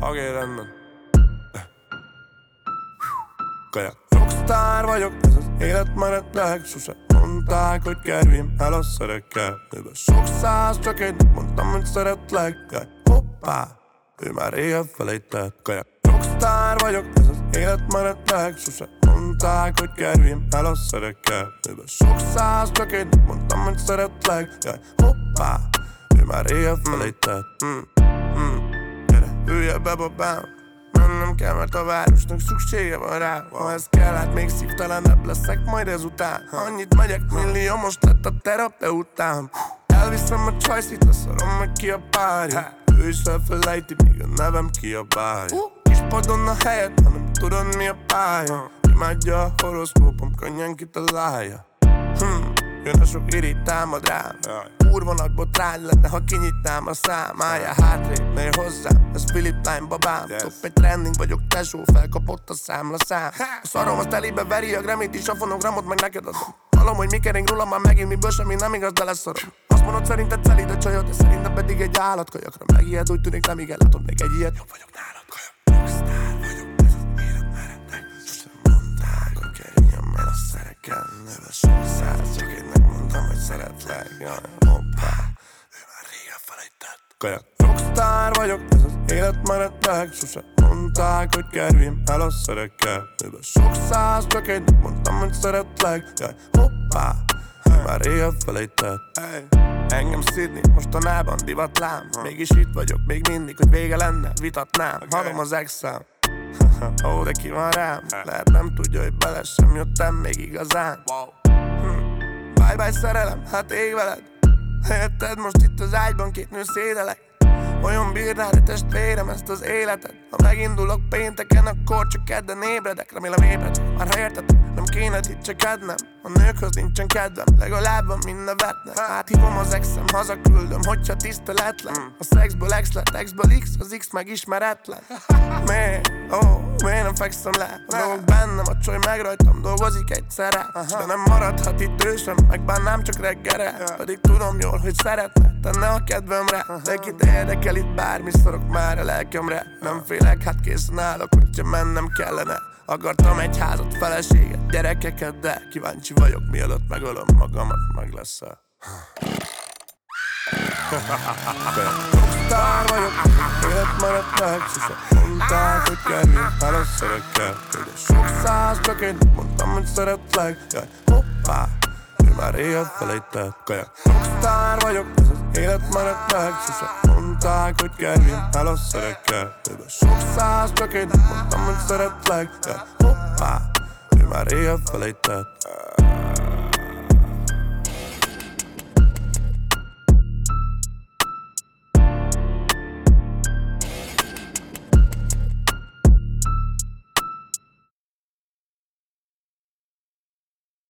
Oké, rendben. Kaja. Rockstar vagyok, ez az élet menetreg. Sose mondták, hogy kerüljön el a szerekkel. Mivel sok száz, csak én mondtam, hogy szeretlek. Jaj, hoppá, ő már éjjel felejtett. Kaja. Rockstar vagyok, ez az élet menetreg. Sose mondták, hogy kerüljön el a szerekkel. Mivel sok száz, csak én mondtam, hogy szeretlek. Jaj, hoppá, ő már éjjel felejtett. Gyere, ülj be, babám. Nem kell, mert a városnak szüksége van rá. Ha ez kell, hát még szívtelenebb leszek majd ezután. Annyit megyek, millió most lett a terapeutám. Elviszem a csajszit, leszarom meg ki a párja. Ő is elfelejti, míg a nevem kiabálja. Kis padon a helyet, hanem tudod mi a pálya. Imádja a horoszkópom, könnyen kitalálja. Jön a sok irigy, támad rám. Kurva nagy botrány lenne, ha kinyitnám a szám. Álljál hátrébb, ne jöjj hozzám, ez Philip Line babám. Top egy trending vagyok, tesó, felkapott a számlaszám. A szarom az telébe veri a Grammy-t is, a fonogramot meg neked adom. Hallom, hogy mi kering rólam már megint, miből semmi nem igaz, de leszarom. Azt mondod, szerinted szelíd a csajod, de szerintem pedig egy állatkajakra. Megijed, úgy tűnik, nem igen, látod még egy ilyet. Jobb vagyok nálad, kajak. Rockstar vagyok, ez az élet meretek. Sosem mondták, hogy kerüljön el a szerekkel. Neve sok száz, csak én megmondtam, hogy szeretlek. Jaj, hoppá, ő már régen felejtett. Kajak. Rockstar vagyok, ez az élet meretek. Sosem mondták, hogy kerüljön el a szerekkel. Neve sok száz, csak én mondtam, hogy szeretlek. Jaj, hoppá, ő már régen felejtett. Engem Sydney mostanában divatlám. Mégis itt vagyok még mindig, hogy vége lenne, vitatnám. Hallom az ex-szám. Ó, de ki van rám. Lehet nem tudja, hogy bele sem jöttem még igazán. Bye bye szerelem, hát ég veled. Érted, most itt az ágyban két nő szédelek. Olyan bírnád a testvérem ezt az életet. Ha megindulok pénteken, akkor csak kedden ébredek. Remélem ébredek, már ha érted, nem kéne dicsekednem. A nőkhöz nincsen kedvem, legalább van mind nevetnek. Áthívom az exem, hazaküldöm, hogyha tiszteletlen. A szexből ex lett, exből x, az x meg ismeretlen. Miért? Miért nem fekszem le? A dolgok bennem, a csaj meg rajtam dolgozik egyszerre. De nem maradhat itt ő sem, megbánnám csak reggelre. Pedig tudom jól, hogy szeretne tenne a kedvemre. De kit érdekel itt bármi, szorok már a lelkemre. Nem félek, hát készen állok, hogyha mennem kellene. Akartam egy házat, feleséget, gyerekeket, de kíváncsi vagyok, mielőtt megölöm magamat, meg lesz-e. Rockstar vagyok, élet meretek. Sosem mondták, hogy kerüljön el a szerekkel. De sok száz, csak én mondtam, hogy szeretlek. Jaj, hoppá, ő már régen felejtett. Kajak. Rockstar vagyok, ez az élet meretek. Sosem mondták, hogy kerüljön el a szerekkel. De sok száz, csak én mondtam, hogy szeretlek. Jaj, hoppá, ő már régen felejtett.